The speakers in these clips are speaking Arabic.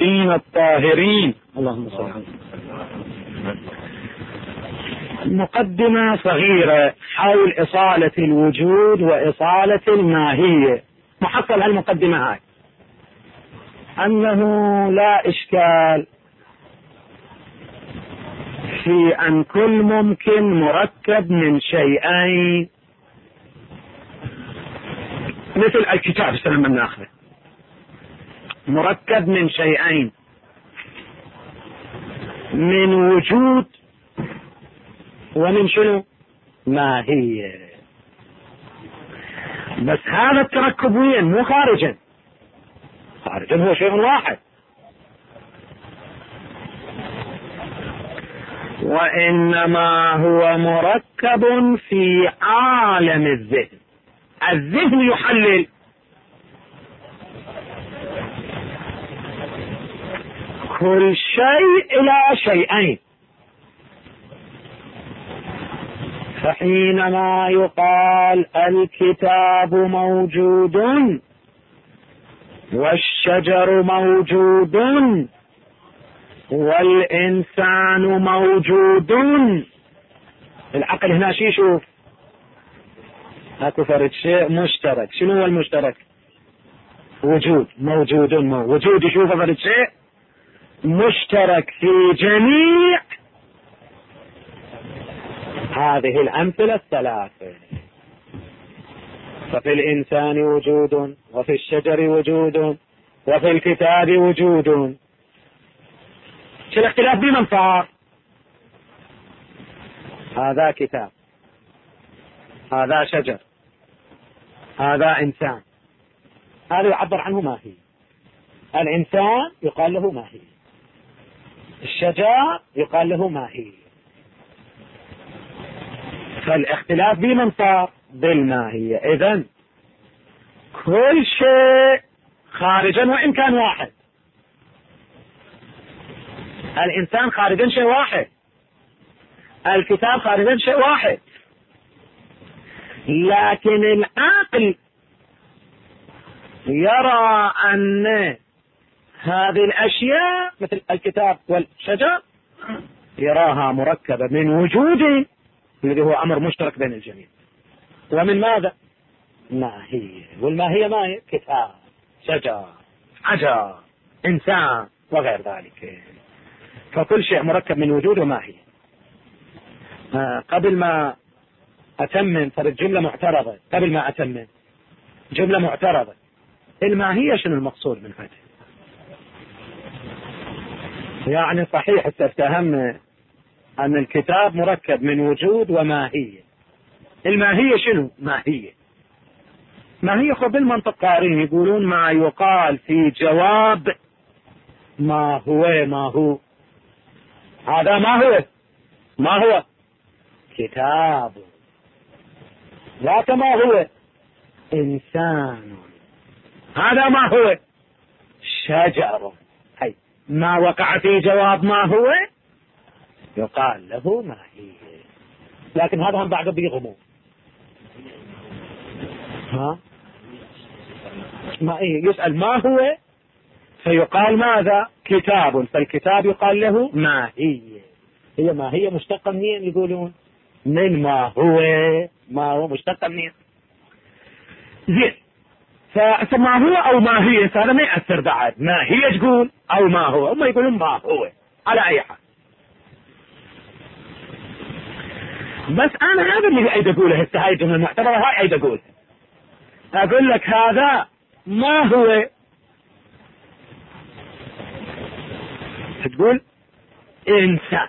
الطيبين الطاهرين اللهم صل على مقدمة صغيرة حول إصالة الوجود وإصالة الماهية. محصل هالمقدمة هاي أنه لا إشكال في أن كل ممكن مركب من شيئين، مثل الكتاب لما ناخذه مركب من شيئين، من وجود ومن شنو؟ ماهية. بس هذا التركب وين؟ مو خارجا، خارجا هو شيء واحد، وإنما هو مركب في عالم الذهن. الذهن يحلل كل شيء إلى شيئين، فحينما يقال الكتاب موجود والشجر موجود والإنسان موجود، العقل هنا شي يشوف؟ اكو فرد شيء مشترك. شنو هو المشترك؟ وجود. موجود وجود يشوف فرد شيء مشترك في جميع هذه الأمثلة الثلاثة. ففي الإنسان وجود، وفي الشجر وجود، وفي الكتاب وجود. شو الاختلاف بمن صار؟ هذا كتاب، هذا شجر، هذا إنسان. هذا يعبر عنه ماهي. الإنسان يقال له ماهي، الشجر يقال له ماهي. فالاختلاف بمن صار؟ بالماهية. إذن كل شيء خارجا وإن كان واحد. الإنسان خارجا شيء واحد، الكتاب خارجا شيء واحد، لكن العقل يرى أن هذه الأشياء مثل الكتاب والشجر يراها مركبة من وجود الذي هو أمر مشترك بين الجميع، ومن ماذا؟ ماهية. والماهية ما هي؟ كتاب، شجر، حجر، إنسان وغير ذلك. فكل شيء مركب من وجود وماهية. قبل ما أتمم فرد جملة معترضة، قبل ما أتمم جملة معترضة، الماهية شنو المقصود من هذا؟ يعني صحيح استفهمنا أن الكتاب مركب من وجود وماهية. الماهية شنو؟ ماهية خب بالمنطق قارين يقولون ما يقال في جواب ما هو هذا ما هو كتاب، لا كما هو إنسان، هذا ما هو شجر. هي ما وقع في جواب ما هو يقال له ماهية. لكن هذا هم بعد بيغمو ما يسأل ما هو فيقال ماذا؟ كتاب. فالكتاب يقال له ماهية. هي ماهية مشتقة منين يقولون؟ من ما هو مشتقة منين؟ زين. فما هو أو ما هي هذا ما يأثر بعد. ما هي تقول أو ما هو، هم يقولون ما هو على أي حال. بس أنا هذا اللي أريد أقوله هسه، هاي الجملة المعتبرة هاي أريد أقول. أقول لك هذا ما هو، تقول إنسان،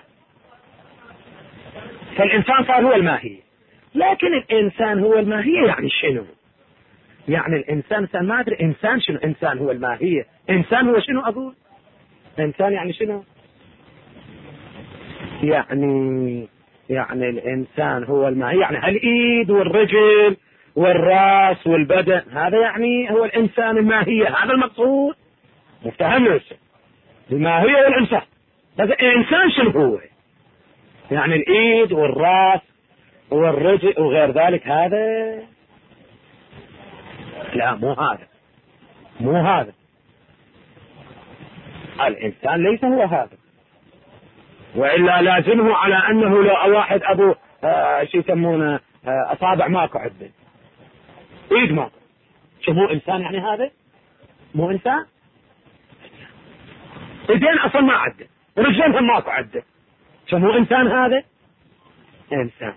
فالإنسان صار هو الماهية. لكن الإنسان هو الماهية يعني شنو؟ يعني الإنسان ما أدري إنسان شنو؟ إنسان هو الماهية. إنسان هو شنو أقول؟ إنسان يعني شنو؟ يعني الإنسان هو الماهية، يعني الإيد والرجل والرأس والبدن، هذا يعني هو الإنسان الماهية. هذا المقصود. مفتهم الماهية والإنسان. بس الإنسان شنو هو؟ يعني الإيد والرأس والرجل وغير ذلك. هذا لا، مو هذا. الإنسان ليس هو هذا، وإلا لازمه على أنه لو واحد أبو شو يسمونه أصابع ماكو عدة، إيد ماكو، شو مو إنسان يعني هذا؟ مو إنسان؟ إيدين أصلا ما عدة، رجلين هم ماكو عدة، شو مو إنسان هذا؟ إنسان.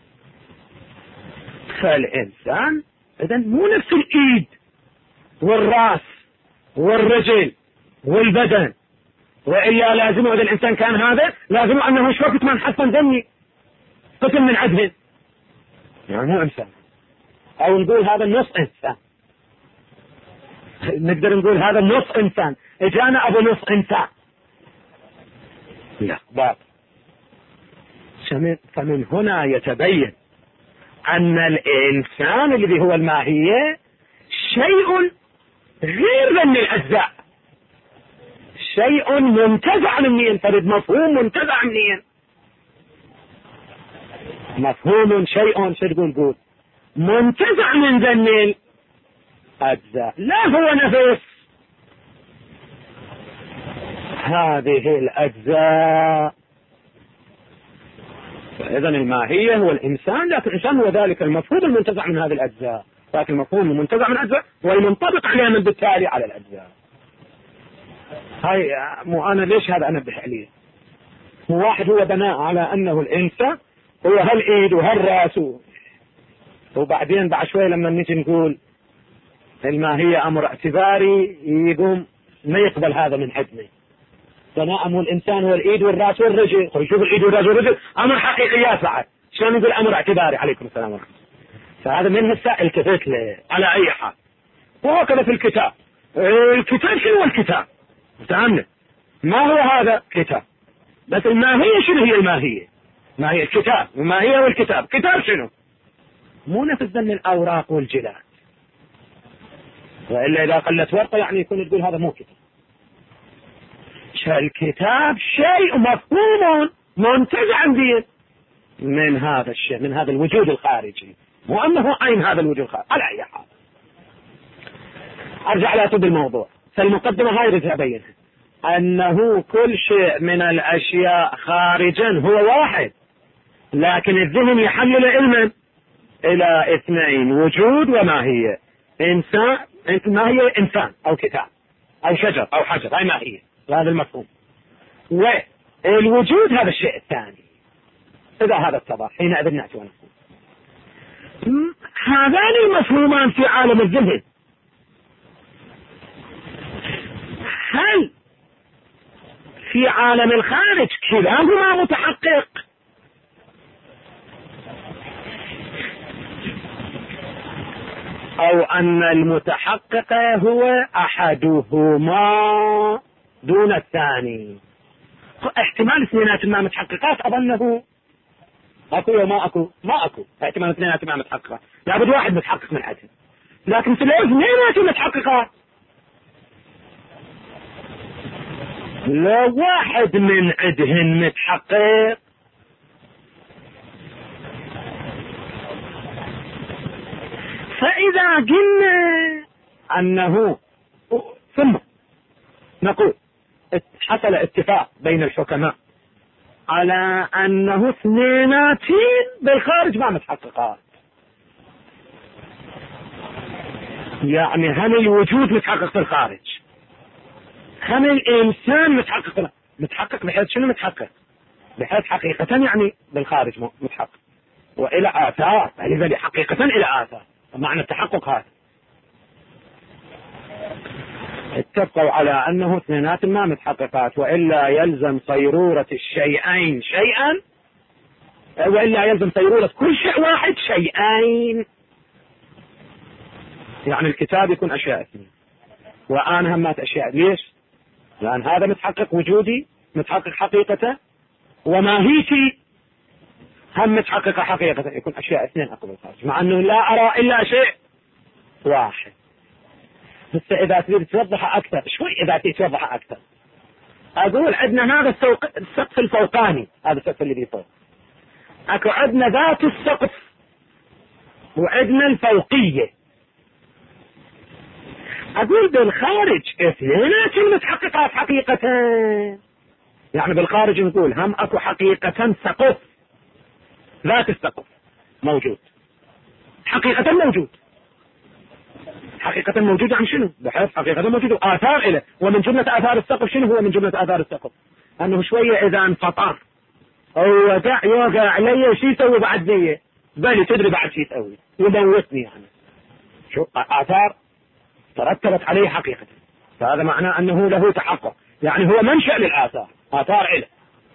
فالإنسان إذن مو نفس الإيد والرأس والرجل والبدن، وإلا لازمه إذا الإنسان كان هذا لازمه أنه شو وقت ما نحسن ذني قتل من عدهن، يعني مو إنسان. أو نقول هذا نص إنسان، نقدر نقول هذا نص إنسان، إجانا أبو نص إنسان، لا باب. فمن هنا يتبين أن الإنسان الذي هو الماهية شيء غير ذن الأجزاء، شيء منتزع منين، فرد مفهوم منتزع منين، مفهوم شيء شو تقول منتزع من ذن الأجزاء، لا هو نفس هذه الأجزاء. فإذا الماهية هو الإنسان، لكن الإنسان هو ذلك المفهوم المنتزع من هذه الأجزاء، لكن المفهوم المنتزع من الأجزاء والمنطبق عليه من بالتالي على الأجزاء. هاي مو أنا ليش هذا أنبه عليه، مو واحد هو بناء على أنه الإنسان هو هالإيد وهالرأس، وبعدين بعد شوي لما نيجي نقول الماهية أمر اعتباري يقوم ما يقبل هذا من عندنا، بناء مو الإنسان هو الإيد والرأس والرجل، شوف الإيد والرأس والرجل أمر حقيقيات بعد، شلون نقول أمر اعتباري؟ عليكم السلام ورحمة الله. فهذا من هسه التفت له على أي حال. وهكذا في الكتاب، الكتاب شنو هو الكتاب؟ فهمنا ما هو هذا كتاب، بس الماهية شنو هي الماهية؟ ما هي الكتاب، وما هي والكتاب، كتاب شنو؟ مو نفس ذن الأوراق والجلاد، وإلا إذا قلت ورقة يعني يكون تقول هذا مو كتاب. الكتاب شيء مفهوم منتزع من هذا الشيء، من هذا الوجود الخارجي، مو أنه عين هذا الوجود الخارجي على أي حال. أرجع لا تب الموضوع، فالمقدمة هاي رجع بينها أنه كل شيء من الأشياء خارجا هو واحد، لكن الذهن يحلل علما إلى اثنين، وجود وماهية. إنسان، ماهية إنسان أو كتاب أو شجر أو حجر، هاي ماهية، هذا المفهوم. والوجود هذا الشيء الثاني، إذا هذا اتضح حينئذ نأتي ونقول هذان المفهومان في عالم الذهن هل في عالم الخارج كلاهما متحقق؟ أو أن المتحقق هو أحدهما دون الثاني؟ احتمال اثنينات ما متحققات أظنه أكو وما أكو، ما أكو احتمال اثنينات ما متحققات، لابد واحد متحقق من عدن، لكن في الاثنينات متحققات لو واحد من عدهن متحقق فإذا قلنا أنه ثم نقول حصل اتفاق بين الحكماء على أنه اثنيناتين بالخارج ما متحققات، يعني هم الوجود متحقق في الخارج، هم الإنسان متحقق بحيث شنو متحقق؟ بحيث حقيقة يعني بالخارج متحقق، وإلى آثار، يعني حقيقة إلى آثار، معنى التحقق هذا. اتفقوا على أنه اثنينات ما متحققات، وإلا يلزم صيرورة الشيئين شيئا، وإلا يلزم صيرورة كل شيء واحد شيئين، يعني الكتاب يكون أشياء اثنين وأنا همات أشياء. ليش؟ لأن هذا متحقق وجودي، متحقق حقيقته، وماهيتي هم متحققة حقيقة، يكون أشياء اثنين أقبل الخارج، مع أنه لا أرى إلا شيء واحد. بس إذا تريد توضح أكثر شوي، إذا تريد توضح أكثر أقول عندنا هذا السقف الفوقاني، هذا السقف اللي فوق، أكو عندنا ذات السقف وعندنا الفوقية. أقول بالخارج اثنينات متحققات حقيقة. يعني بالخارج نقول هم أكو حقيقة سقف، ذات السقف موجود، حقيقة موجود. حقيقة موجود عن شنو؟ بحيث حقيقة موجود آثار إله. ومن جملة آثار السقف شنو هو من جملة آثار السقف؟ أنه شوية إذا انفطر أو يوقع علي شي يسوي بعد نية، بالي تدري بعد شي يسوي يموتني. يعني شو آثار ترتبت عليه حقيقة، فهذا معناه أنه له تحقق، يعني هو منشأ للآثار، آثار إله.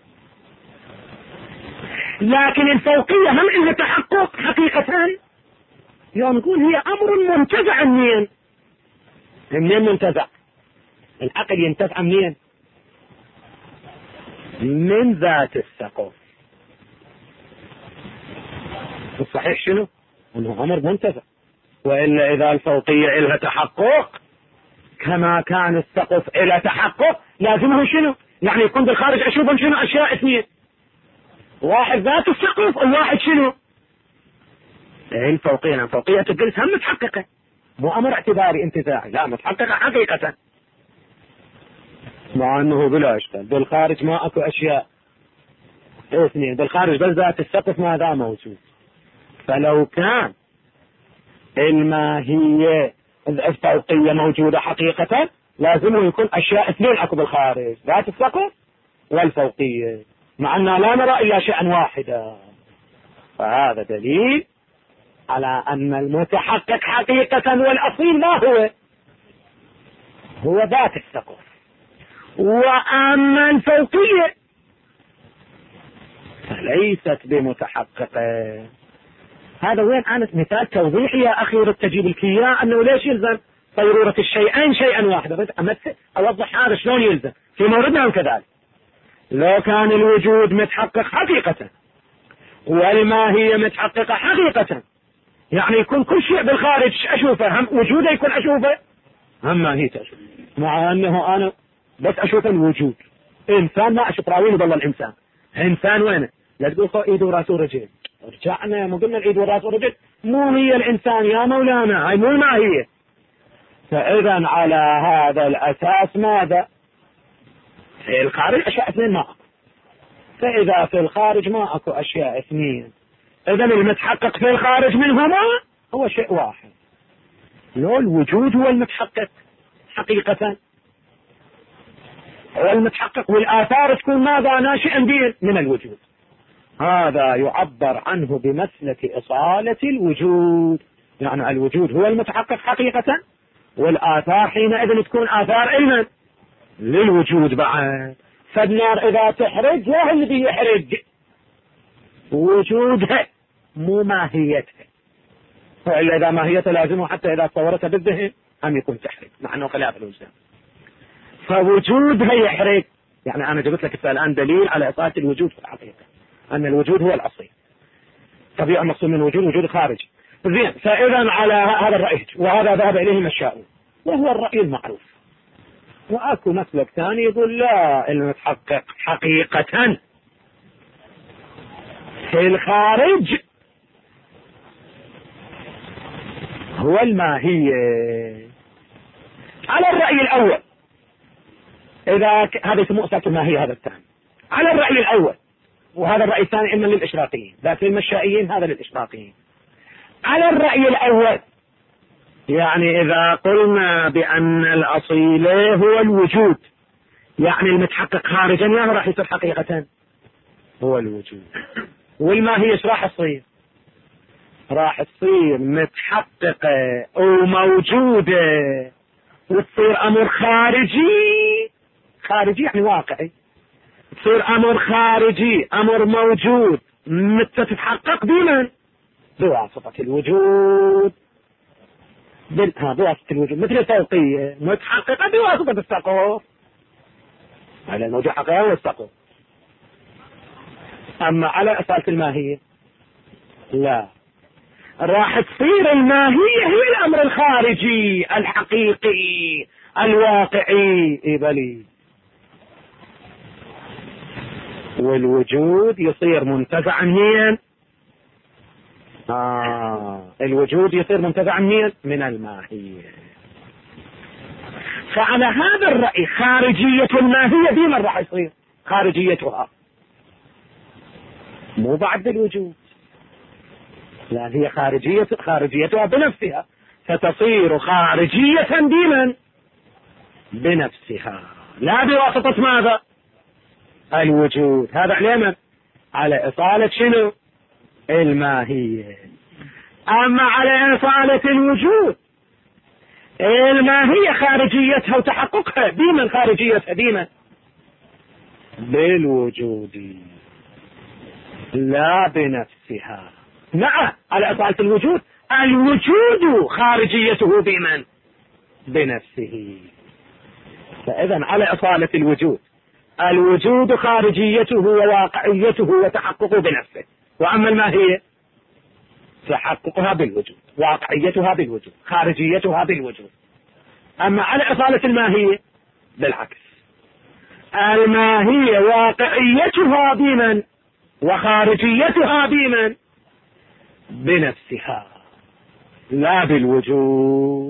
لكن الفوقية هم إنها تحقق حقيقة، يوم نقول هي أمر منتزع منين؟ منين منتزع؟ العقل ينتزع منين؟ من ذات السقف. الصحيح شنو؟ انه امر منتزع، والا اذا الفوقية الها تحقق كما كان السقف الى تحقق لازمه شنو؟ يعني يكون بالخارج اشوفهم شنو؟ اشياء اثنين، واحد ذات السقف وواحد شنو؟ الفوقية. فوقية الجلس هم متحققة، مو امر اعتباري انتزاعي، لا متحققة حقيقة، مع انه بلا اشكال بالخارج ما اكو اشياء اثنين، بالخارج بل ذات السقف ماذا موجود. فلو كان الماهية الفوقية موجودة حقيقة لازم يكون اشياء اثنين اكو بالخارج، ذات السقف والفوقية، مع اننا لا نرى الا شيئا واحدا. فهذا دليل على ان المتحقق حقيقة والاصيل ما هو؟ هو ذات السقف. واما الفوقية فليست بمتحققة. هذا وين أنا مثال توضيحي يا أخي تجيب الكياء أنه ليش يلزم صيرورة الشيئين شيئا واحدا. أوضح هذا شلون يلزم في موردنا كذلك. لو كان الوجود متحقق حقيقة والماهية متحققة حقيقة، يعني يكون كل شيء بالخارج أشوفه، هم وجوده يكون أشوفه، هم ماهيته أشوفه، مع أنه أنا بس أشوف الوجود. إنسان ما أشوف راويني بالله الإنسان، إنسان وينه؟ لا تقول خو إيد وراسه ورجل، رجعنا ما قلنا الإيد والراس والرجل مو هي الإنسان يا مولانا، هاي مو الماهية. فإذا على هذا الأساس ماذا؟ في الخارج أشياء اثنين ما أكو، فإذا في الخارج ما أكو أشياء اثنين، إذا المتحقق في الخارج منهما هو شيء واحد. لو الوجود هو المتحقق حقيقة، هو المتحقق، والآثار تكون ماذا؟ ناشئا من الوجود. هذا يعبر عنه بمسلك إصالة الوجود، يعني الوجود هو المتحقق حقيقة، والآثار حينئذ تكون آثار علما للوجود بعد. فالنار إذا تحرج وهو الذي يحرج وجودها مو ماهيتها، فإلا إذا ماهيتها لازمه حتى إذا تصورتها بالذهن هم يكون تحرج، مع أنه خلاف الوجدان. فوجودها يحرج. يعني أنا جبت لك الآن دليل على إصالة الوجود في الحقيقة، أن الوجود هو الأصيل. طبيعة المقصود من الوجود وجود خارجي. زين، فإذا على هذا الرأي وهذا ذهب إليه مشاؤون، وهو الرأي المعروف. وأكو مسلك ثاني يقول لا، المتحقق حقيقة في الخارج هو الماهية. على الرأي الأول إذا هذا يسموه أساس الماهية، هذا الثاني على الرأي الأول، وهذا الرأي الثاني إما للإشراقيين، ذات المشائيين هذا للإشراقيين. على الرأي الأول يعني إذا قلنا بأن الأصيل هو الوجود، يعني المتحقق خارجا يعني راح يصير حقيقة هو الوجود، والماهية ايش راح تصير؟ راح تصير متحققة وموجودة، وتصير أمر خارجي. خارجي يعني واقعي، تصير أمر خارجي، أمر موجود تتحقق بمن؟ بواسطة الوجود. بواسطة الوجود، مثل الفوقية متحققة بواسطة السقف، على الموجود حقيقة هو السقف. أما على أساس الماهية لا، راح تصير الماهية هي الأمر الخارجي الحقيقي الواقعي إبلي، والوجود يصير منتزعا منين؟ الوجود يصير منتزعا من الماهية. فعلى هذا الرأي خارجية الماهية بمن راح يصير خارجيتها؟ مو بعد الوجود، لا، هي خارجيتها بنفسها، فتصير خارجية بمن؟ بنفسها، لا بواسطة ماذا؟ الوجود. هذا على على إصالة شنو؟ الماهية. أما على إصالة الوجود، الماهية خارجيتها وتحققها بمن؟ خارجيتها بمن؟ بالوجود، لا بنفسها. نعم، على إصالة الوجود، الوجود خارجيته بمن؟ بنفسه. فإذا على إصالة الوجود، الوجود خارجيته وواقعيته وتحققه بنفسه، وأما الماهية تحققها بالوجود، واقعيتها بالوجود، خارجيتها بالوجود. أما على إصالة الماهية بالعكس، الماهية واقعيتها بمن؟ وخارجيتها بمن؟ بنفسها، لا بالوجود.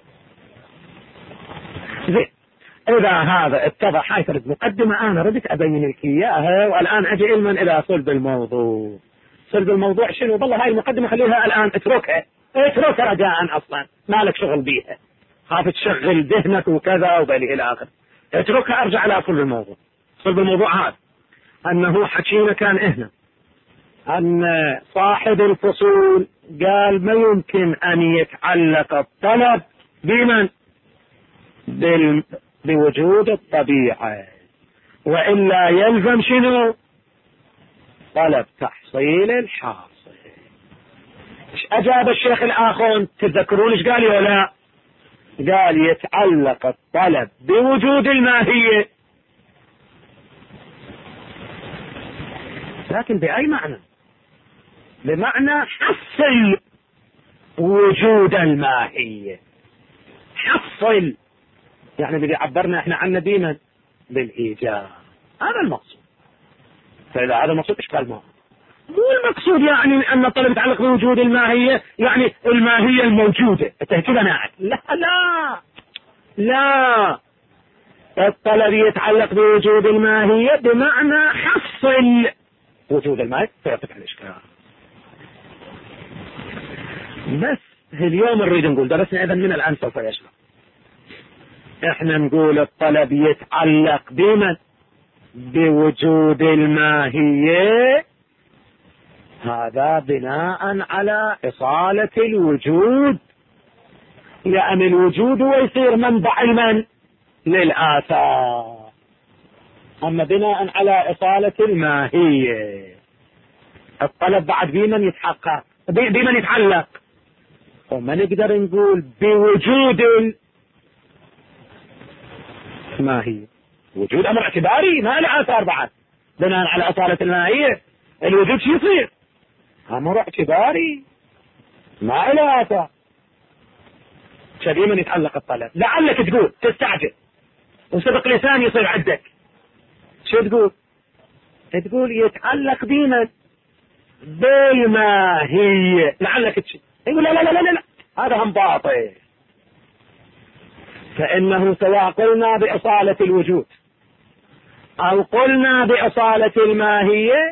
زين، إذا هذا اتضح، هاي فرد مقدمة أنا ردت أبين لك إياها، والآن أجي علما إلى صلب الموضوع. صلب الموضوع شنو؟ والله هاي المقدمة خليها الآن، اتركها رجاء، أصلا ما لك شغل بيها، خاف تشغل ذهنك وكذا وبالي إلى آخر. اتركها، أرجع إلى صلب الموضوع. صلب الموضوع هذا أنه حكينا كان هنا أن صاحب الفصول قال ما يمكن أن يتعلق الطلب بمن؟ بوجود الطبيعة، وإلا يلزم شنو؟ طلب تحصيل الحاصل. ايش أجاب الشيخ الآخر؟ تتذكرون ايش قال ولا لا؟ قال يتعلق الطلب بوجود الماهية، لكن بأي معنى؟ بمعنى حصل وجود الماهية، حصل، يعني بدي عبرنا احنا عنه ديما بالإيجاب، هذا المقصود. فإذا هذا المقصود إشكال ما مو المقصود يعني أن الطلب يتعلق بوجود الماهية، يعني الماهية الموجودة كذا ناعم، لا لا لا، الطلب يتعلق بوجود الماهية بمعنى حصل وجود الماهية، فيرتفع الإشكال. بس اليوم نريد نقول درسنا إذن من الآن سوف يشرح. احنا نقول الطلب يتعلق بمن؟ بوجود الماهية، هذا بناء على إصالة الوجود، يعني الوجود ويصير منبع المن؟ للآثار. أما بناء على إصالة الماهية، الطلب بعد بمن يتحقق؟ بمن يتعلق؟ وما نقدر نقول بوجود الماهية. وجود أمر اعتباري ما له آثار بعد، بناء على أصالة الماهية الوجود شو يصير؟ أمر اعتباري ما له آثار. شبيه من يتعلق الطلب، لعلك تقول تستعجل وسبق لسان يصير عندك، شو تقول؟ تقول يتعلق بمن؟ بالماهية، لعلك تشي يقول لا لا لا لا لا، هذا هم باطل. فإنه سواء قلنا بإصالة الوجود أو قلنا بإصالة الماهية،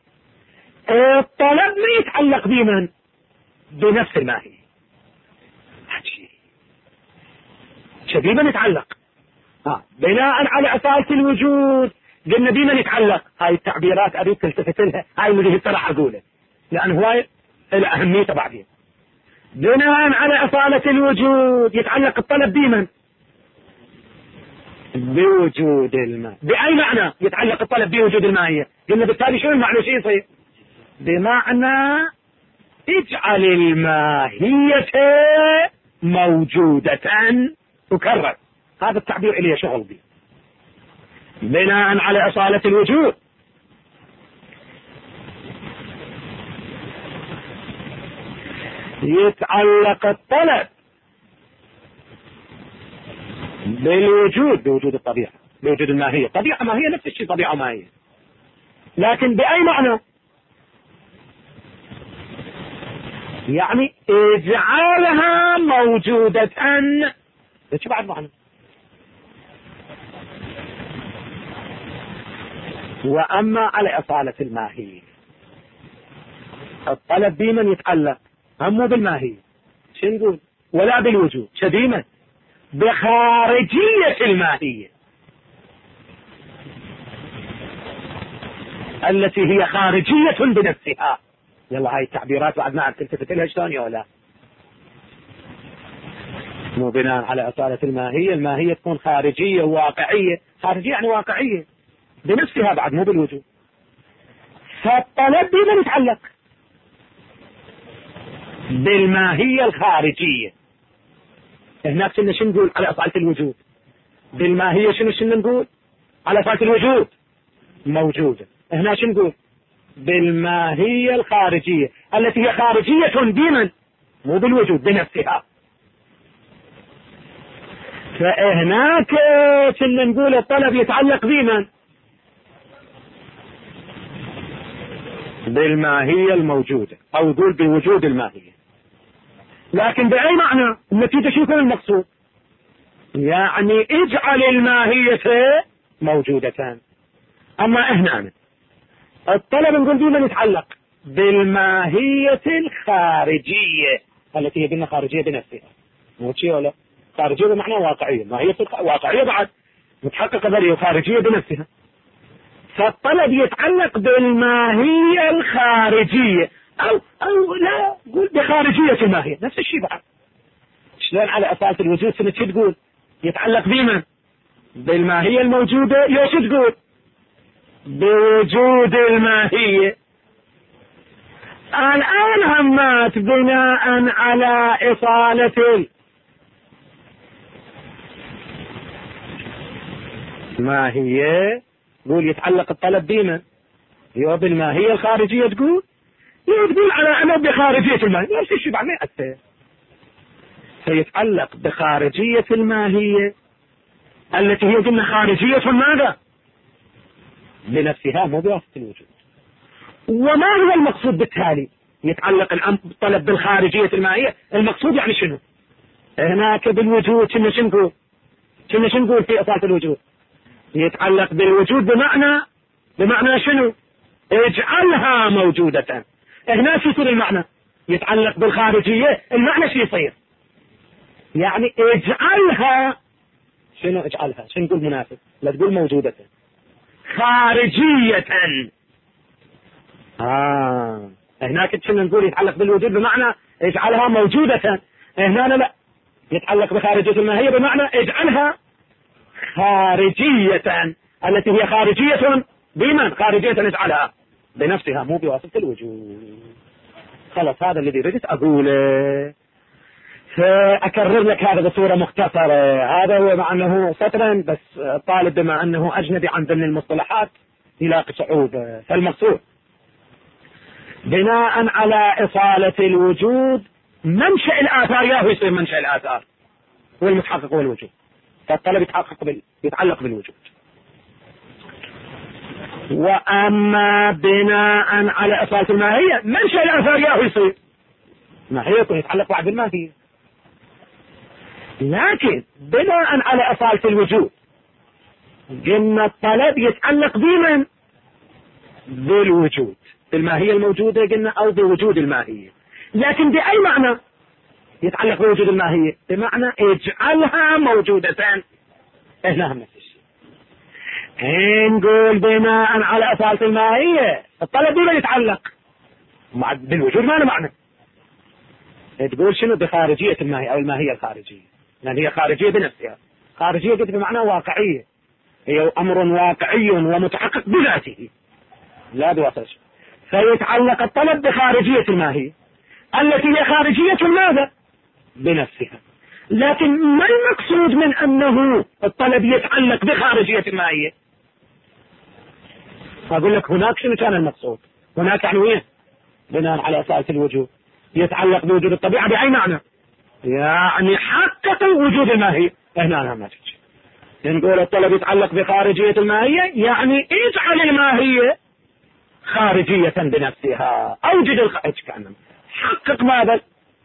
الطلب ما يتعلق بمن؟ بنفس الماهية. شبيبا يتعلق بناء على إصالة الوجود، قلنا بمن يتعلق. هاي التعبيرات أريد تلتفت لها، هاي اللي راح أقوله لأن هواي إلى أهميته بعدين. بناء على إصالة الوجود يتعلق الطلب بمن؟ بوجود الماء. بأي معنى يتعلق الطلب بوجود الماهية؟ قلنا بالتالي شو المعنى؟ شو يصير؟ بمعنى اجعل الماهية موجودة، أكرر هذا التعبير إليه شغل بي. بناء على إصالة الوجود يتعلق الطلب بالوجود، بوجود الطبيعة، بوجود الماهية. طبيعة ماهية نفس الشيء، طبيعة ماهية، لكن بأي معنى؟ يعني اجعلها موجودة. ايش بعد معنى؟ وأما على أصالة الماهية، الطلب ديما يتعلق هم بالماهية، شو نقول؟ ولا بالوجود، شديما بخارجية الماهية التي هي خارجية بنفسها. يلا هاي التعبيرات بعد ما عاد تلتفت لها شلون يا ولا؟ مو بناء على أصالة الماهية، الماهية تكون خارجية وواقعية، خارجية يعني واقعية بنفسها بعد مو بالوجود. فالطلب ديما يتعلق بالماهية الخارجية. هناك كنا شو نقول على أصالة الوجود؟ بالماهية شنو نقول على أصالة الوجود؟ موجودة. هنا شو نقول؟ بالماهية الخارجية التي هي خارجية ديما مو بالوجود بنفسها. فهناك كنا نقول الطلب يتعلق ديما بالماهية الموجودة، أو نقول بوجود الماهية. لكن بأي معنى؟ النتيجة شو يكون المقصود؟ يعني اجعل الماهية موجودة. أما هنا الطلب نقول ديما يتعلق بالماهية الخارجية التي هي قلنا خارجية بنفسها، مو شيء ولا خارجية بمعنى واقعية، ماهية واقعية بعد متحققة بل وخارجية بنفسها. فالطلب يتعلق بالماهية الخارجية أو لا قول بخارجية الماهية، نفس الشيء بعد. شلون على أصالة الوجود سنة شو تقول؟ يتعلق ديما بالماهية الموجودة، يا شو تقول؟ بوجود الماهية. الآن همات بناء على إصالة الماهية قول يتعلق الطلب ديما يا بالماهية الخارجية، تقول على أنا بخارجية الماهية، نفس الشيء بعد ما يأثر. فيتعلق بخارجية الماهية التي هي قلنا خارجية ماذا؟ بنفسها مو بواسطة الوجود. وما هو المقصود بالتالي؟ يتعلق الطلب بالخارجية الماهية، المقصود يعني شنو؟ هناك بالوجود كنا شو نقول في أصالة الوجود؟ يتعلق بالوجود بمعنى شنو؟ اجعلها موجودة. هنا شو يصير المعنى؟ يتعلق بالخارجية، المعنى شو يصير؟ يعني اجعلها شنو؟ اجعلها شنو نقول مناسب؟ لا تقول موجودة، خارجية. هناك كنا نقول يتعلق بالوجود بمعنى اجعلها موجودة، هنا لا، يتعلق بخارجية الماهية بمعنى اجعلها خارجية التي هي خارجية بمن؟ خارجية اجعلها بنفسها مو بواسطة الوجود. خلاص هذا الذي ردت أقوله، فأكرر لك هذا بصورة مختصرة. هذا هو مع أنه سطرا بس الطالب بما أنه أجنبي عن ضمن المصطلحات يلاقي صعوبة. فالمقصود بناء على إصالة الوجود منشأ الآثار ياهو يصير منشأ الآثار والمتحقق هو الوجود. فالطلب يتعلق بالوجود. وأما بناء على إصالة الماهية منشأ الآثار ياهو يصير ماهية يكون يتعلق بعد الماهية. لكن بناء على أصالة الوجود قلنا الطلب يتعلق دائما بالوجود، بالماهية الموجودة قلنا أو بوجود الماهية. لكن بأي معنى يتعلق بوجود الماهية؟ بمعنى اجعلها موجودة. هنا هم نفس الشيء. نقول بناء على أصالة الماهية الطلب دائما يتعلق بالوجود، ما له معنى تقول شنو؟ بخارجية الماهية أو الماهية الخارجية، لأن هي خارجية بنفسها. خارجية قلت بمعنى واقعية، هي أمر واقعي ومتحقق بذاته لا بواسطة. فيتعلق الطلب بخارجية الماهية التي هي خارجية ماذا؟ بنفسها. لكن ما المقصود من أنه الطلب يتعلق بخارجية الماهية؟ أقول لك هناك شنو كان المقصود؟ هناك يعني وين؟ بناء على أصالة الوجود يتعلق بوجود الطبيعة بأي معنى؟ يعني حقق وجود الماهية. هنا ما تجي نقول الطلب يتعلق بخارجية الماهية، يعني اجعل الماهية خارجية بنفسها، اوجد حقق ماذا؟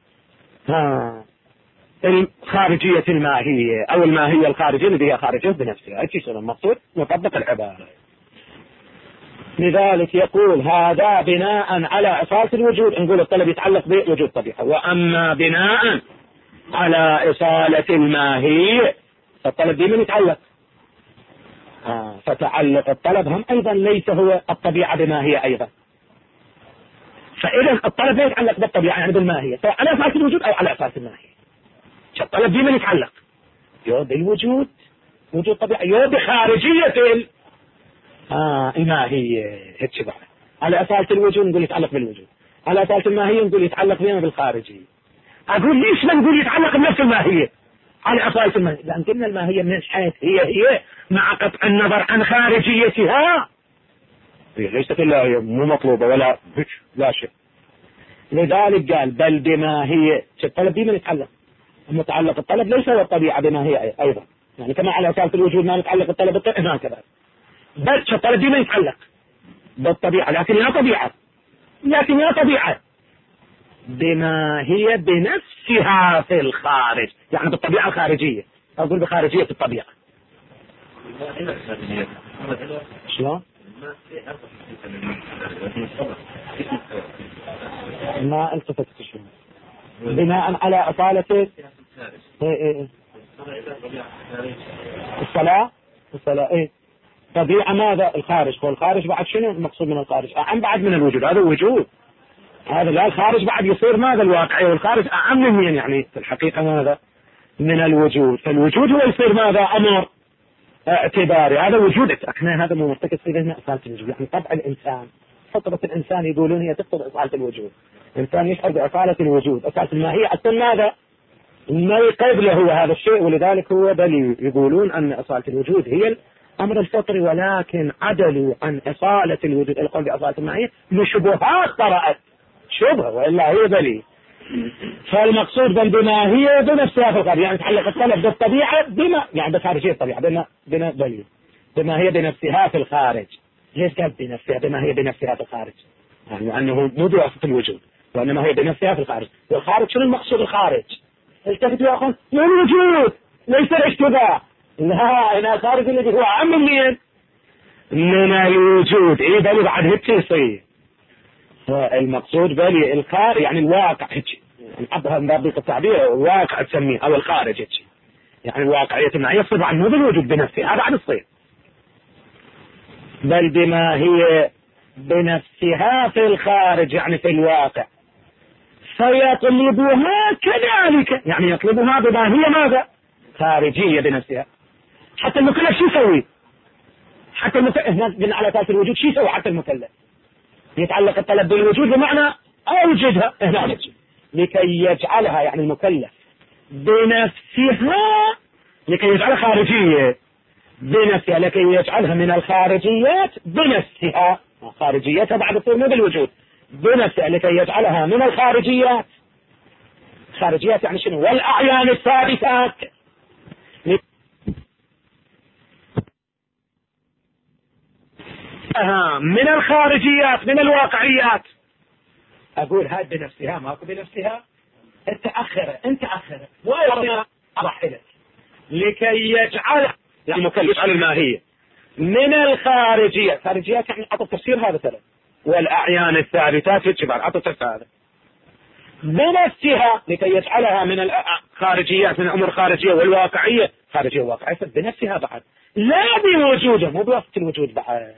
خارجية الماهية او الماهية الخارجية اللي هي خارجية بنفسها. ايش يصير المقصود؟ نطبق العبارة. لذلك يقول هذا بناء على أصالة الوجود، نقول الطلب يتعلق بوجود طبيعة. وأما بناء على إصالة الماهية فالطلب دائما يتعلق. فتعلق الطلب هم أيضا ليس هو الطبيعة بماهية أيضا. فإذا الطلب لا يتعلق بالطبيعة يعني بالماهية، سواء على أساس الوجود أو على أساس الماهية. الطلب دائما يتعلق يو بالوجود، وجود طبيعي، يو بخارجية الماهية. هيك بعد على أساس الوجود نقول يتعلق بالوجود، على أساس الماهية نقول يتعلق بما بالخارجية. أقول ليش ما نقول يتعلق بنفس الماهية على أساس الماهية؟ لأن قلنا الماهية من حيث هي مع قطع النظر عن خارجيتها هي ليست إلا هي مو مطلوبة ولا لا شيء. لذلك قال بل بما هي. الطلب دائما يتعلق، متعلق الطلب ليس هو الطبيعة بما هي أيضا، يعني كما على أساس الوجود ما نتعلق الطلب بالطبيعة هكذا، بل الطلب دائما يتعلق بالطبيعة لكن لا طبيعة بما هي بنفسها في الخارج، يعني بالطبيعة الخارجية، أقول بخارجية الطبيعة. شلون؟ ما التفتت شلون؟ بناء على أصالة الصلاة طبيعة ماذا؟ الخارج. والخارج بعد شنو المقصود من الخارج؟ أعم بعد من الوجود. هذا وجود، هذا لا الخارج بعد يصير ماذا؟ الواقعي. والخارج أعم من يعني في الحقيقة ماذا؟ من الوجود. فالوجود هو يصير ماذا؟ أمر اعتباري. هذا وجودك احنا هذا مو مرتكز في ذهن أصالة الوجود. يعني طبع الإنسان، فطرة الإنسان يقولون هي تقتضي أصالة الوجود. الإنسان يشعر بأصالة الوجود. أصالة الماهية أصلا ماذا؟ ما يقبله هو هذا الشيء. ولذلك هو بل يقولون أن أصالة الوجود هي الأمر الفطري، ولكن عدلوا عن أصالة الوجود إلى قول بأصالة الماهية لشبهات طرأت شبهة، وإلا هي بلي. فالمقصود بما هي بنفسها في الخارج، يعني تحلق الطلب بالطبيعة بما يعني بخارجية الطبيعة بما هي بنفسها في الخارج. ليش قال بنفسها؟ بما هي بنفسها في الخارج يعني أنه مو بواسطة الوجود، وإنما هي بنفسها في الخارج. والخارج شنو المقصود؟ الخارج التفت يا أخوان من الوجود ليس الاشتباه. لا هنا خارج الذي هو عام من الوجود. إيه بل بعد هيك يصير المقصود بل الخارج يعني الواقع هيك، نحبها من باب التعبير الواقع تسميه أو الخارج هيك، يعني الواقعية ما يصير عن مو بالوجود بنفسه. هذا عاد يصير بل بما هي بنفسها في الخارج يعني في الواقع. فيطلبها كذلك يعني يطلبها بما هي ماذا؟ خارجية بنفسها. حتى المكلف شو يسوي؟ حتى هنا قلنا على أساس الوجود شو يسوي؟ حتى المكلف يتعلق الطلب بالوجود بمعنى أوجدها هنا لكي يجعلها يعني المكلف بنفسها، لكي يجعلها خارجية بنفسها، لكي يجعلها من الخارجيات بنفسها. خارجيتها بعد تصير مو بالوجود بنفسها، لكي يجعلها من الخارجيات. خارجيات يعني شنو؟ والأعيان الثابتات. من الخارجيات من الواقعيات. أقول هاي بنفسها ماكو بنفسها. انت أخر ويا رحلت لكي يجعل يعني مكلف على الماهية من الخارجيات. خارجيات يعني أعطى تفسير هذا ترى. والأعيان الثابتات يتبع أعطى تفسير هذا بنفسها، لكي يجعلها من الخارجيات من الأمور الخارجية والواقعية. خارجية واقعية بنفسها بعد لا بوجوده مو بواسطة الوجود بعد.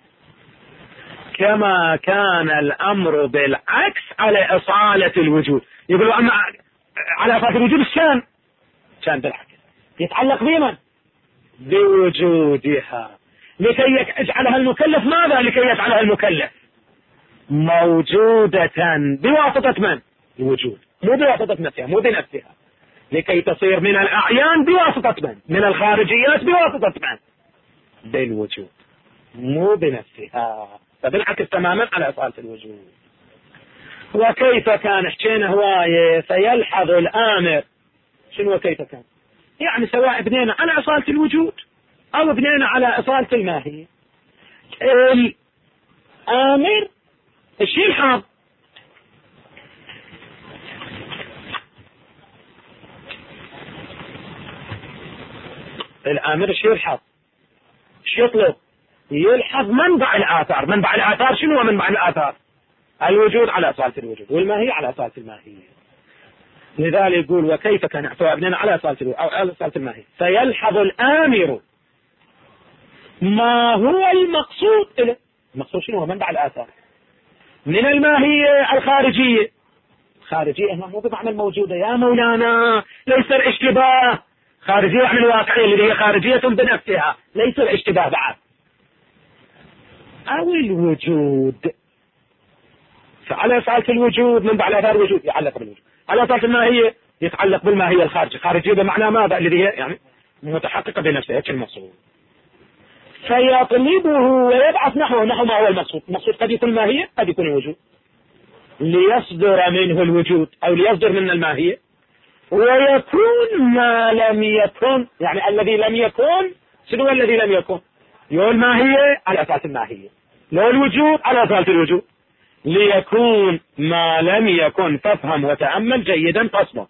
كما كان الأمر بالعكس على أصالة الوجود. يقولوا أما على أصالة الوجود الشان كان بالعكس يتعلق بمن؟ بوجودها، لكي يجعلها المكلف ماذا؟ لكي يجعلها المكلف موجودة بواسطة من؟ الوجود، مو بواسطة نفسها مو بنفسها. لكي تصير من الأعيان بواسطة من؟ من الخارجيات بواسطة من؟ بالوجود مو بنفسها. فبالعكس تماما على أصالة الوجود. وكيف كان حكينا هواية فيلحظ الآمر. شنو كيف كان؟ يعني سواء بنينا على أصالة الوجود أو بنينا على أصالة الماهية، الآمر ايش يلحظ؟ الآمر ايش يلحظ؟ ايش يطلب؟ يلحظ منبع الآثار. منبع الآثار شنو هو منبع الآثار؟ الوجود على أصالة الوجود، والماهية على أصالة الماهية. لذلك يقول وكيف كان احتوى ابننا على أصالة الوجود أو على أصالة الماهية، فيلحظ الآمر ما هو المقصود له. المقصود شنو هو؟ منبع الآثار من الماهية الخارجية. خارجية هنا مو بمعنى الموجودة يا مولانا، ليس الاشتباه. خارجية يعني الواقعية اللي هي خارجية بنفسها، ليس الاشتباه بعد. أو الوجود، فعلى أصالة الوجود منبع الآثار الوجود يتعلق بالوجود، على أصالة الماهية يتعلق بالماهية الخارجية. خارجية بمعنى ماذا؟ اللي هي يعني متحققة بنفسها، هيك المقصود. فيطلبه ويبعث نحو ما هو المقصود. المقصود قد يكون الماهية، قد يكون الوجود، ليصدر منه الوجود أو ليصدر من الماهية. ويكون ما لم يكن، يعني الذي لم يكن شنو الذي لم يكن؟ لو الماهية على أساس الماهية، لو الوجود على أساس الوجود. ليكون ما لم يكن. فافهم وتأمل جيدا فصلا.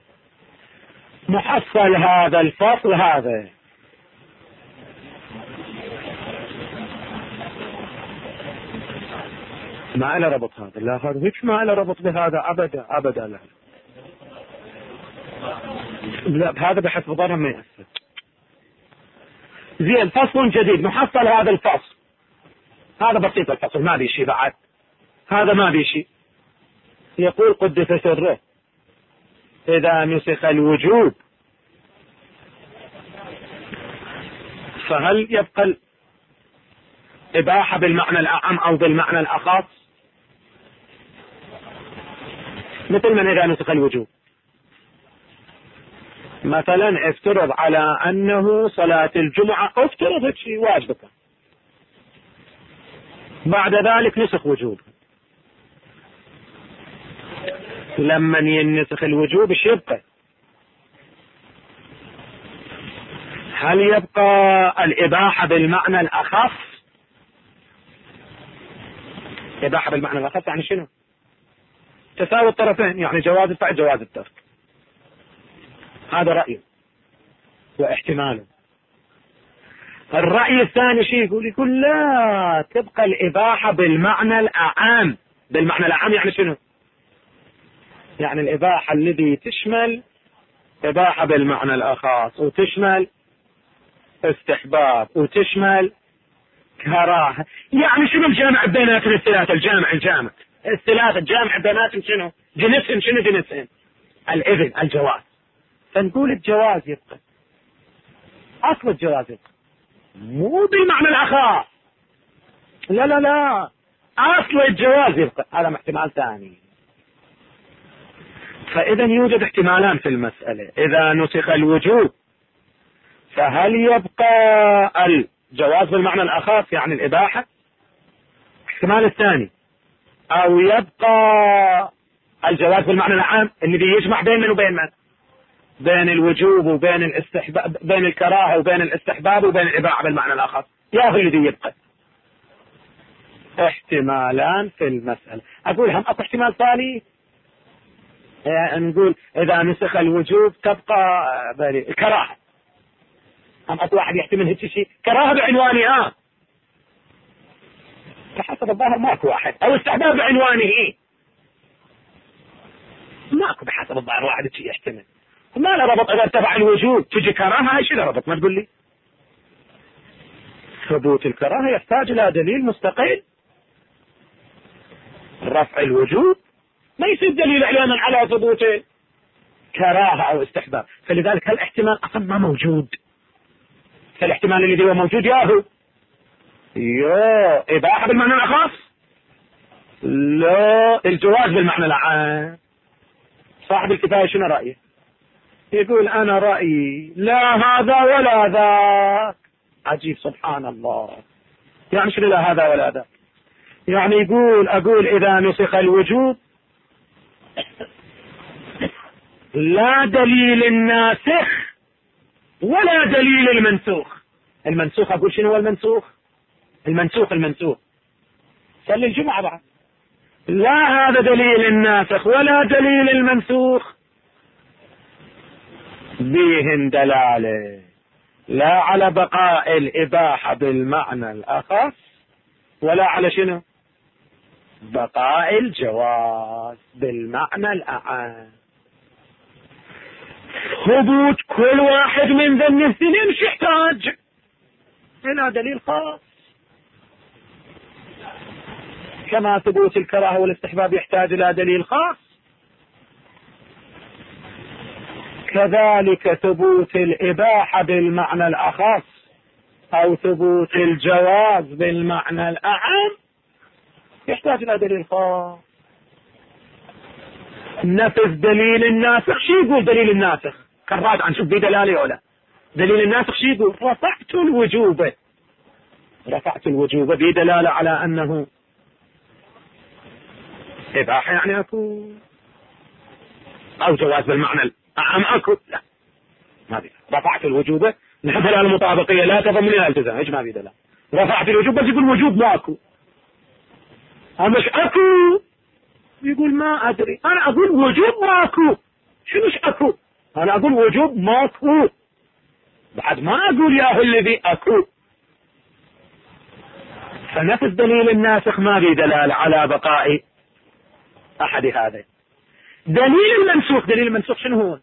محصل هذا الفصل هذا ما له ربط هذا، لا هذا هيك ما له ربط بهذا أبدا أبدا. لا هذا بحسب ظنهم ما يأثر. زين، فصل جديد. محصل هذا الفصل هذا بسيط، الفصل ما بي شيء بعد، هذا ما بي شيء. يقول قدس سره إذا نسخ الوجوب فهل يبقى الإباحة بالمعنى الأعم أو بالمعنى الأخص؟ مثل من إذا نسخ الوجوب مثلا افترض على أنه صلاة الجمعة، افترض شيء واجبك، بعد ذلك نسخ وجوب. لما ينسخ الوجوب ايش يبقى؟ هل يبقى الإباحة بالمعنى الأخص؟ إباحة بالمعنى الأخص يعني شنو؟ تساوي الطرفين، يعني جواز الفعل جواز الترك. هذا رأيه واحتماله. الرأي الثاني شيء يقول لا، تبقى الإباحة بالمعنى الأعام. بالمعنى الأعام يعني شنو؟ يعني الإباحة الذي تشمل إباحة بالمعنى الأخص، وتشمل استحباب، وتشمل كراهة. يعني شنو الجامع بينات الثلاثة؟ الجامع الثلاثة الجامع بيناتهم شنو؟ جنسهم شنو؟ جنسهم الإذن، الجواز. فنقول الجواز يبقى، أصل الجواز يبقى، مو بالمعنى الأخص. لا أصل الجواز يبقى. هذا احتمال ثاني. فإذا يوجد احتمالان في المسألة. إذا نسخ الوجوب فهل يبقى الجواز بالمعنى الأخص يعني الإباحة؟ الاحتمال الثاني. أو يبقى الجواز بالمعنى العام الذي يجمع بين من وبين من؟ بين الوجوب وبين الاستحباب، بين الكراهة وبين الاستحباب وبين الإباحة بالمعنى الآخر. يا هو الذي يبقى. احتمالان في المسألة. أقول هم أكو احتمال ثاني، نقول إذا نسخ الوجوب تبقى الكراهة. هم أكو واحد يحتمل هيك شيء، كراهة بعنوانها فحسب الظاهر ماكو واحد، أو استحباب بعنوانه ماكو بحسب الظاهر واحد شيء يحتمل. ما له ربط. إذا ارتفع الوجوب تجي كراهة، هاي شو له ربط؟ ما تقول لي. ثبوت الكراهة يحتاج إلى دليل مستقل. رفع الوجوب ما يصير دليل إعلانا على ثبوت كراهة أو استحباب. فلذلك هالاحتمال أصلا ما موجود. فالاحتمال الذي هو موجود ياهو إباحة بالمعنى الأخص، لا الجواز بالمعنى العام. صاحب الكفاية شنو رأيه؟ يقول أنا رأيي لا هذا ولا ذاك. عجيب سبحان الله. يعني شنو لا هذا ولا ذاك؟ يعني أقول إذا نسخ الوجوب لا دليل الناسخ ولا دليل المنسوخ. المنسوخ أقول شنو هو المنسوخ؟ المنسوخ صلي الجمعة بعد. لا هذا دليل الناسخ ولا دليل المنسوخ بهم دلالة. لا على بقاء الإباحة بالمعنى الأخص، ولا على شنو؟ بقاء الجواز بالمعنى الأعم. ثبوت كل واحد من ذن الاثنين مش يحتاج إلى دليل خاص، كما ثبوت الكراهة والاستحباب يحتاج إلى دليل خاص، كذلك ثبوت الإباحة بالمعنى الأخص أو ثبوت الجواز بالمعنى الأعم يحتاج إلى دليل خاص. نفذ دليل الناسخ، شو يقول دليل الناسخ؟ كرات عن شوف بدلالة ولا دليل الناسخ شو يقول؟ رفعت الوجوب، رفعت الوجوب بدلالة على أنه إباحة يعني أكو، أو جواز بالمعنى الأعم أكو، لا ما بي. رفعت الوجوب نحفل على المطابقية لا تضمن لها التزام، ايش ما بي دلالة. رفعت الوجوب بس يقول وجوب ماكو، مش أكو، يقول ما أدري، أنا أقول وجوب ماكو، شنوش أكو؟ أنا أقول وجوب ماكو، بعد ما أقول يا الذي أكو. فنفس دليل الناسخ ما بي دلالة على بقاء أحد هذا. دليل المنسوخ، دليل المنسوخ شنو هو؟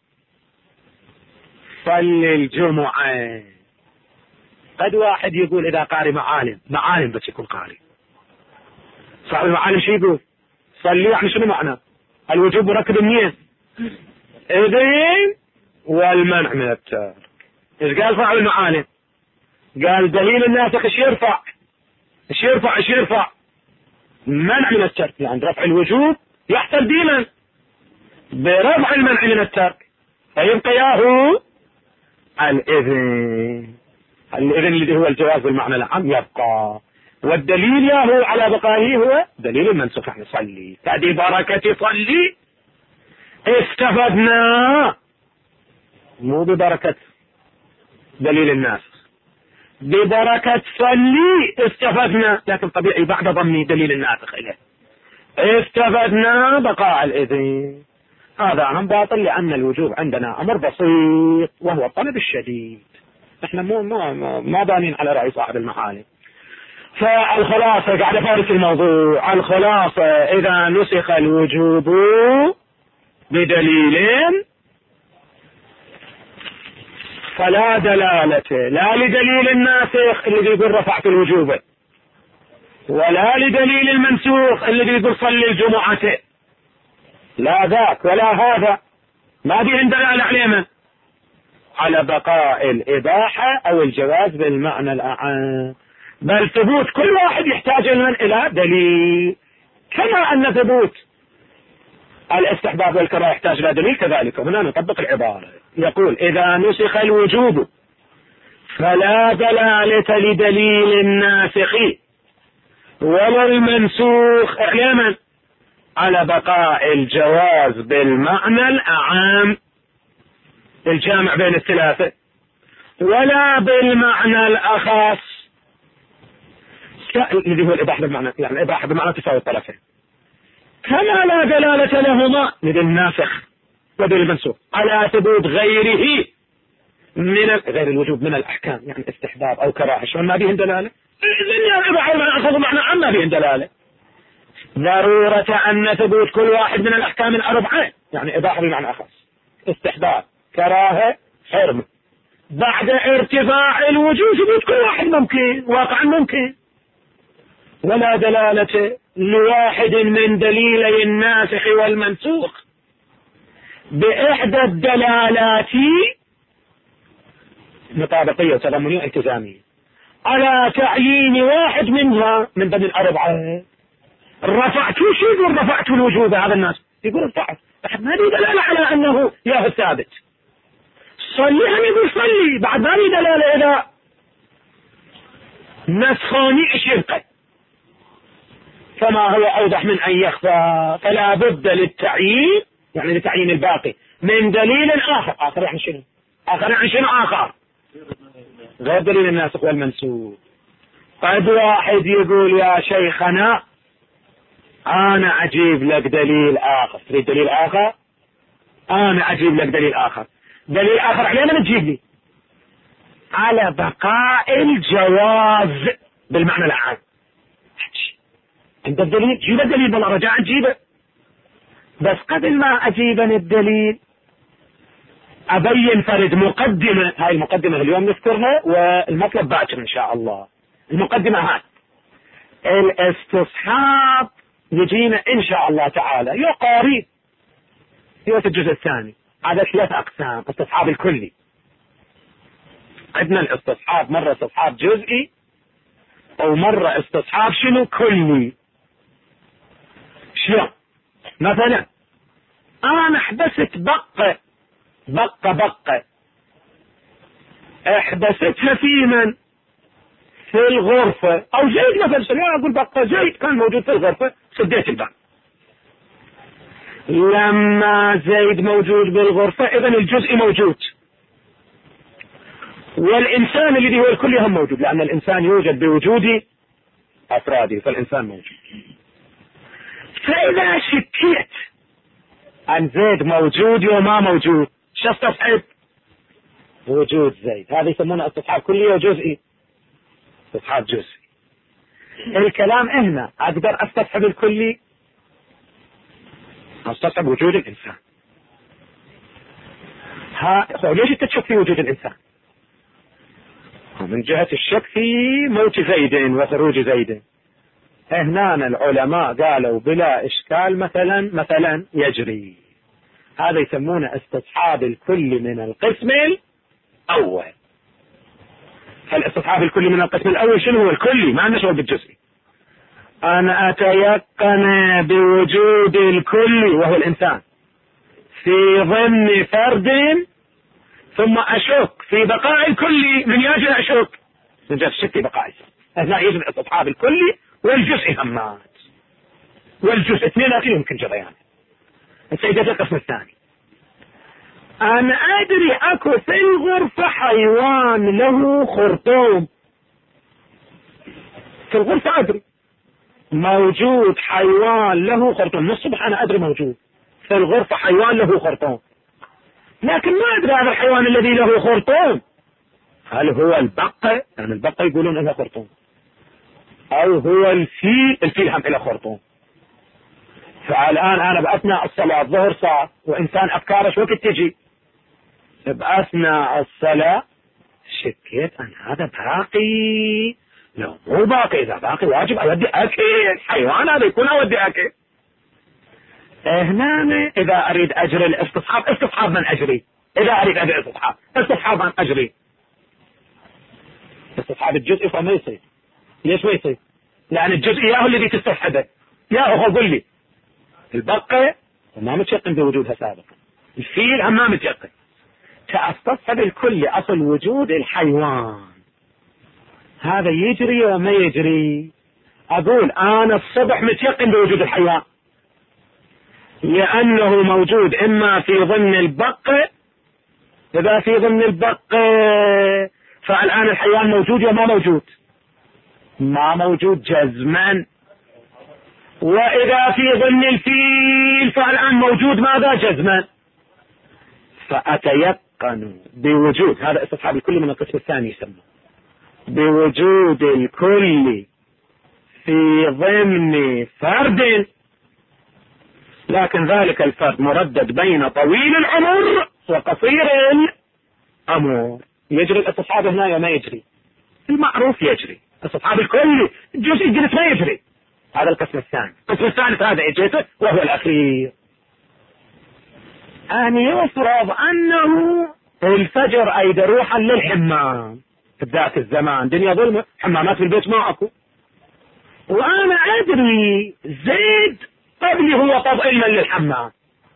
صلي الجمعة. قد واحد يقول إذا قاري معالم بس يكون قاري، صاحب المعالم شو يقول؟ صلي يعني شنو معنى؟ الوجوب مركب منين؟ إذن والمنع من الترك. إيش قال صاحب المعالم؟ قال دليل الناسخ ايش يرفع؟ ايش يرفع؟ ايش يرفع؟ منع من الترك، يعني رفع الوجوب يحصل ديما برفع المنع من الترك، فيبقى ياهو الإذن. الإذن اللي هو الجواز بالمعنى العام يبقى، والدليل ياهو على بقائه هو دليل المنسوخ، يعني صلي. فدي بركة صلي استفدنا، مو ببركة دليل الناس، ببركة صلي استفدنا، لكن طبيعي بعد ضمن دليل الناسخ إليه استفدنا بقاء الإذن. هذا عن باطل، لأن الوجوب عندنا أمر بسيط وهو الطلب الشديد، احنا ما بانين على رأي صاحب المعالم. فالخلاصة قاعد أفارس الموضوع، الخلاصة إذا نسخ الوجوب بدليل فلا دلالة لا لدليل الناسخ اللي يقول رفعت الوجوب، ولا لدليل المنسوخ اللي يقول صلي الجمعة، لا ذاك ولا هذا، ما بيهم دلالة علينا على بقاء الإباحة أو الجواز بالمعنى الأعم، بل ثبوت كل واحد يحتاج إلى دليل، كما أن ثبوت الاستحباب والكراهة يحتاج إلى دليل، كذلك هنا نطبق العبارة. يقول إذا نسخ الوجوب فلا دلالة لدليل الناسخ ولا المنسوخ إعلاما على بقاء الجواز بالمعنى الأعام الجامع بين الثلاثة، ولا بالمعنى الأخص الذي هو الإباحة بالمعنى، يعني الإباحة بمعنى تساوي الطرفين، كما لا دلالة لهما لدليل الناسخ ودليل المنسوخ على ثبوت غيره من غير الوجوب من الأحكام، يعني استحباب أو كراهة، شلون ما بيهن دلالة؟ إذن الإباحة بالمعنى معنى عام ما بيهن دلالة. ضرورة أن ثبوت كل واحد من الأحكام الأربعة، يعني إباحة بمعنى أخص، استحباب، كراهة، حرمة، بعد ارتفاع الوجوب ثبوت كل واحد ممكن، واقعا ممكن، ولا دلالة لواحد من دليلي الناسخ والمنسوخ بإحدى الدلالات مطابقية وتضمنية التزامية على تعيين واحد منها من ضمن الأربعة. رفعت شو يقول رفعت الوجوب هذا الناس؟ يقول رفعت، ما لي دلالة على أنه ياه ثابت. صلي هم يقول صلي، بعد ما لي دلالة إذا نسخاني إيش يبقى، فما هو أوضح من أن يخفى، فلا بد للتعيين، يعني لتعيين الباقي من دليل آخر. آخر يعني شنو؟ آخر يعني شنو آخر؟ غير دليل الناسخ والمنسوخ. قد واحد يقول يا شيخنا أنا أجيب لك دليل آخر، تريد دليل آخر؟ أنا أجيب لك دليل آخر. دليل آخر علينا تجيب لي، على بقاء الجواز بالمعنى العام. عند الدليل جيب الدليل بالله رجاء جيبه. بس قبل ما اجيب الدليل ابين فرد مقدمة. هاي المقدمة اليوم نذكرها والمطلب باكر ان شاء الله. المقدمة هاي الاستصحاب يجينا ان شاء الله تعالى يقارب في الجزء الثاني على 3 اقسام. استصحاب الكلي، عندنا الاستصحاب مرة استصحاب جزئي او مرة استصحاب شنو كلي. شلون؟ مثلا انا حبست بقة احبستها في من؟ في الغرفة. او زيد مثلا، شلون اقول بقة؟ زيد كان موجود في الغرفة، سديت الباب. لما زيد موجود بالغرفة اذا الجزء موجود، والانسان الذي هو الكل هم موجود، لان الانسان يوجد بوجود افراده، فالانسان موجود. فاذا شكيت عن زيد موجود وما موجود، شو استصحب؟ وجود زيد. هذا يسمونه استصحاب كلي وجزئي. استصحاب جزئي. الكلام هنا اقدر استصحب الكلي، استصحب وجود الانسان. ليش انت تشك في وجود الانسان؟ من جهة الشك في موت زيد وخروج زيد. هنا العلماء قالوا بلا اشكال مثلا يجري. هذا يسمونه استصحاب الكل من القسم الاول. فالاستصحاب الكلي من القسم الاول شنو هو؟ الكلي، ما نشغل بالجزئي. انا اتيقن بوجود الكل وهو الانسان في ضمن فرد، ثم اشك في بقاء الكلي. من يجي اشك؟ من جهة الشك في بقاء. هنا يجب استصحاب الكلي والجزء همات، والجزء اثنين يمكن جريان. السيدة القسم الثاني، انا ادري اكو في الغرفة حيوان له خرطوم. في الغرفة ادري موجود حيوان له خرطوم. من الصبح انا ادري موجود في الغرفة حيوان له خرطوم، لكن ما ادري هذا الحيوان الذي له خرطوم هل هو البقة؟ يعني البقة يقولون انها خرطوم، او هو الفيل هم له خرطوم. فالان انا باثناء الصلاة الظهر صار، وانسان افكاره شو وقت تجي؟ باثناء الصلاة شكيت ان هذا باقي. لو مو باقي، اذا باقي واجب اودي اكل حيوان، هذا يكون اودي اكل. هنا اذا اريد اجري الاستصحاب، استصحاب من اجري؟ اذا اريد اجري استصحاب من اجري؟ استصحاب الجزء فما يصير. ليش ما يصير؟ لان الجزء ياهو الذي تستصحبه. يا اخو قل لي، البقة ما متيقن بوجودها سابقا، الفيل هم ما متيقن. تستصحب الكل اصل وجود الحيوان. هذا يجري وما يجري؟ اقول انا الصبح متيقن بوجود الحيوان لانه موجود اما في ضمن البقة. اذا في ضمن البقة فالان الحيوان موجود وما موجود؟ ما موجود جزما. واذا في ضمن الفيل فالان موجود ماذا؟ جزما. فاتيقن بوجود، هذا استصحاب الكل من القسم الثاني يسمى بوجود الكل في ضمن فرد، لكن ذلك الفرد مردد بين طويل العمر وقصير العمر. يجري الاستصحاب هنا يا ما يجري؟ المعروف يجري. استصحاب الكل الجزء الجنس ما يجري. هذا القسم الثاني. القسم الثالث هذا اجيته وهو الاخير. ان يفرض انه الفجر ايد روحا للحمام في ذاك الزمان، دنيا ظلمة، حمامات في البيت ما اكو، وانا ادري زيد قبلي هو طب علما للحمام،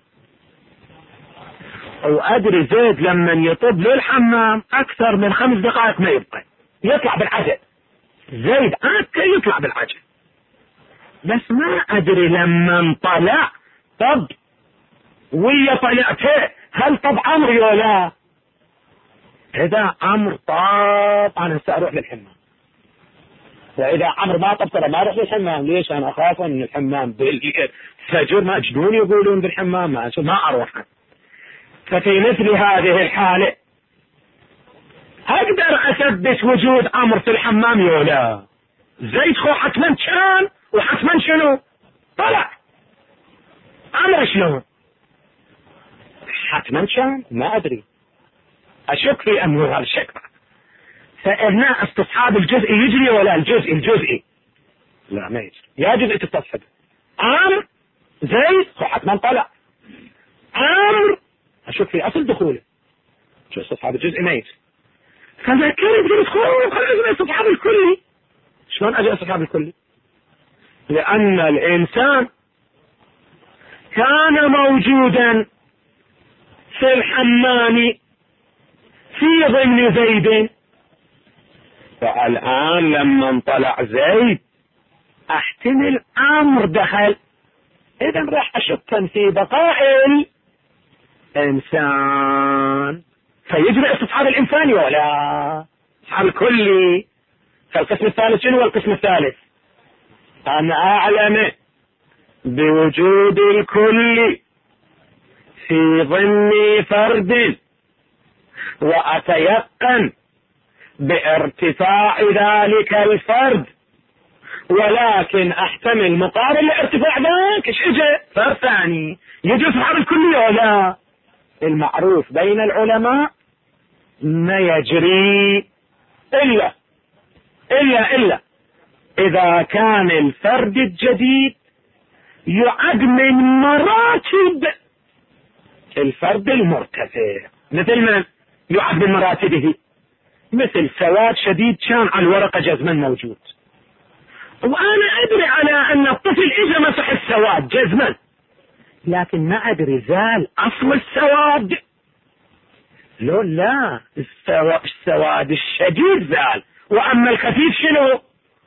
وادري زيد لما يطب للحمام اكثر من 5 دقائق ما يبقى، يطلع بالعجل. زيد يطلع بالعجل، بس ما ادري لما طلع طب ويا طلعته هل طب عمري ولا؟ اذا عمر طاب انا ساروح للحمام، واذا عمر ما طب ترى ما اروح للحمام. ليش؟ انا اخاف من الحمام بالفجر، ما جنون يقولون بالحمام، ما اروح. ففي مثل هذه الحالة اقدر اثبت وجود امر في الحمام ولا زيد خو حتما كان وحتما شنو طلع امر شلون حتما كان ما ادري اشك في امر هذا الشك. فهنا استصحاب الجزء يجري ولا الجزئي لا ما يجري. يا جزء تستصحب امر زيد خو حتما طلع امر اشك في اصل دخوله شو استصحاب الجزء ما يجري. فما كان يقدر يدخل خلينا استصحاب الكلي. شلون اجي استصحاب الكلي؟ لان الانسان كان موجودا في الحمام في ضمن زيد، فالآن لما انطلع زيد احتمل امر دخل، اذا راح اشك في بقاء الانسان فيجري استصحاب الانساني ولا استصحاب الكلي. فالقسم الثالث شنو هو القسم الثالث؟ انا اعلم بوجود الكل في ضمن فرد واتيقن بارتفاع ذلك الفرد، ولكن احتمل مقابل لارتفاع ذاك ايش اجى فرد ثاني يجي استصحاب الكلي ولا. المعروف بين العلماء ما يجري إلا إذا كان الفرد الجديد يعد من مراتب الفرد المرتفع. مثل من يعد من مراتبه؟ مثل سواد شديد كان على الورقة جزما موجود، وأنا أدري على أن الطفل إذا مسح السواد جزما، لكن ما أدري زال أصل السواد لو لا السواد الشديد زال، وأما الخفيف شنو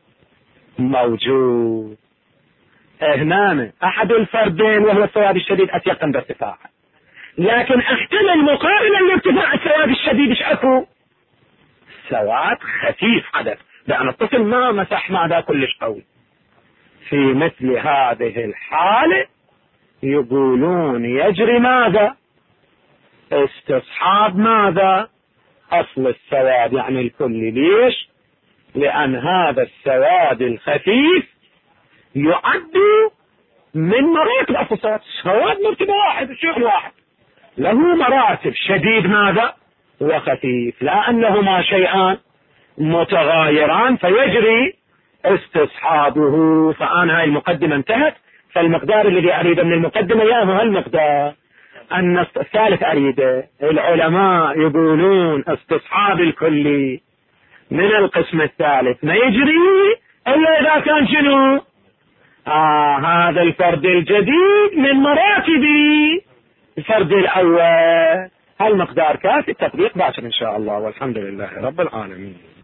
موجود. هنا أحد الفردين وهو السواد الشديد أتيقن بارتفاعه، لكن احتمل مقابلا لارتفاع السواد الشديد ايش اكو سواد خفيف حدث، لأن الطفل ما مسح ماذا كلش قوي. في مثل هذه الحالة يقولون يجري ماذا استصحاب ماذا أصل السواد يعني الكل. ليش؟ لأن هذا السواد الخفيف يعد من مراتب أصل السواد. السواد مرتبة واحد شيء واحد، له مراتب شديد ماذا وخفيف، لا أنهما شيئان متغايران فيجري استصحابه. فأنا هاي المقدمة انتهت. فالمقدار الذي أريده من المقدمة يا هو المقدار أن الثالث أريده. العلماء يقولون استصحاب الكلي من القسم الثالث ما يجري إلا إذا كان شنو هذا الفرد الجديد من مراتب الفرد الأول. هالمقدار كافي. التطبيق باكر إن شاء الله، والحمد لله رب العالمين.